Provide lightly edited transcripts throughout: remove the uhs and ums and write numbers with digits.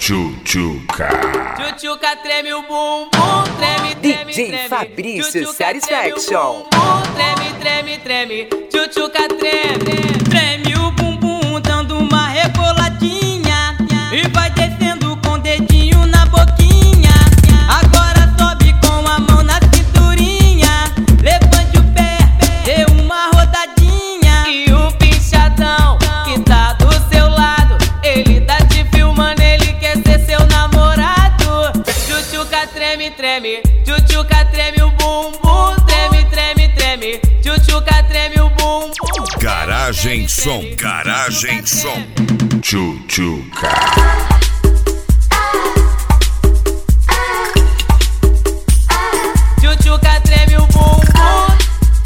Tchutchuca. Tchutchuca treme o bumbum, treme, treme, DJ treme. Fabrício Tchutchuca Satisfaction. treme o bumbum, treme, treme, treme. Tchutchuca treme, treme o bumbum, dando uma reboladinha e vai descendo com o dedinho na boquinha. Agora sobe com a mão na cinturinha, levante o pé, dê uma rodadinha. E o pinchadão que tá do seu lado, ele tá te filmando, ele quer ser seu namorado. Tchutchuca treme, treme, tchutchuca treme o bumbum, treme, treme, treme. Tchutchuca treme o bumbum. Garagem Som. Garagem Som. Tchutchuca. Tchutchuca treme o bumbum.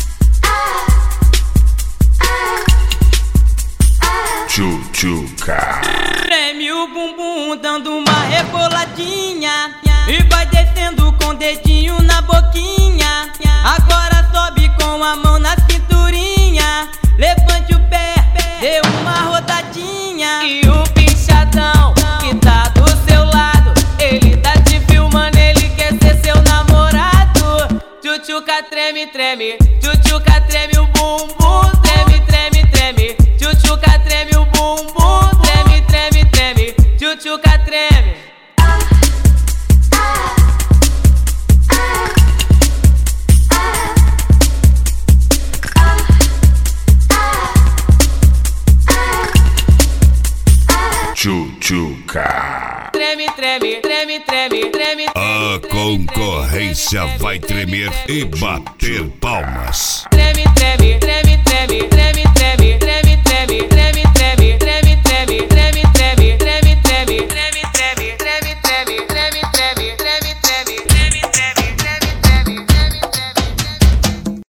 Tchutchuca. Treme o bumbum, dando uma reboladinha e vai descendo com o dedinho na boquinha. Agora sobe com a mão na cinturinha, levante o pé, dê uma rodadinha. E o pinchadão que tá do seu lado, ele tá te filmando, ele quer ser seu namorado. Tchutchuca treme, treme, tchutchuca treme o bumbum, treme, treme, treme. Tchutchuca treme o bumbum, treme, treme, treme. Tchutchuca treme. Tchutchuca. Treme, treme, treme, treme, treme. A concorrência vai tremer e bater palmas. Treme, treme, treme, treme.